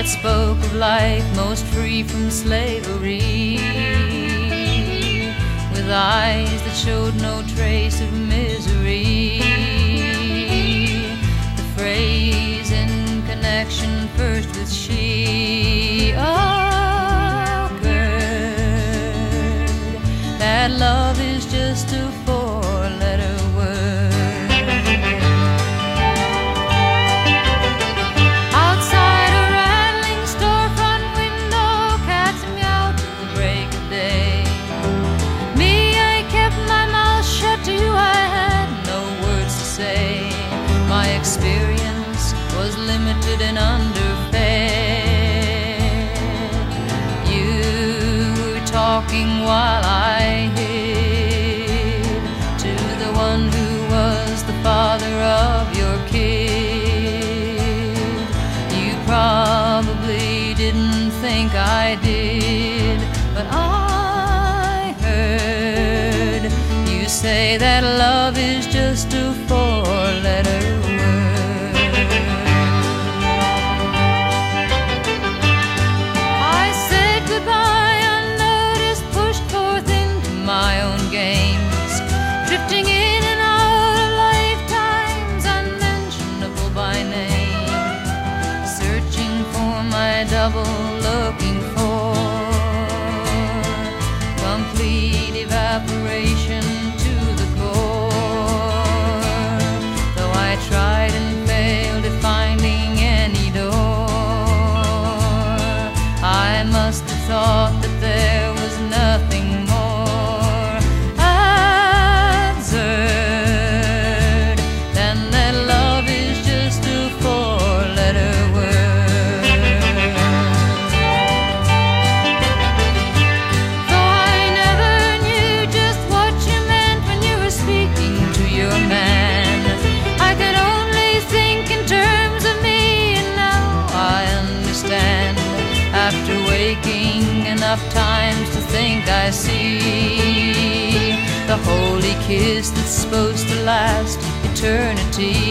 that spoke of life most free from slavery, with eyes that showed no trace of misery. The phrase in connection first with she occurred, that love is just a four-letter word. Outside a rattling storefront window, cats meow till the break of day. Me, I kept my mouth shut to you, I had no words to say. My experience was limited and underfed. You were talking while I hid to the one who was the father of your kid. You probably didn't think I did, but I heard you say that love is just a four-letter word. I said goodbye unnoticed, pushed forth into my own games, drifting in and out of lifetimes unmentionable by name, searching for my double, looking for complete evaporation to the core. Though I tried and failed at finding any door, I must have thought that there was nothing more absurd than that love is just a four-letter word. Though I never knew just what you meant when you were speaking to your man, I could only think in terms of me, and now I understand. After waking enough times to think I see the holy kiss that's supposed to last eternity,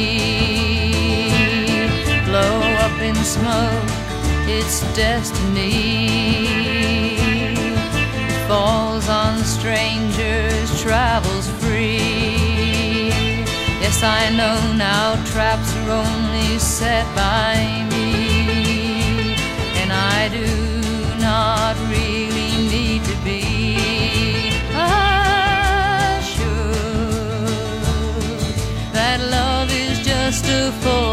blow up in smoke, it's destiny. It falls on strangers, travels free. Yes, I know now traps are only set by me, and I do not really need to be assured that love is just a four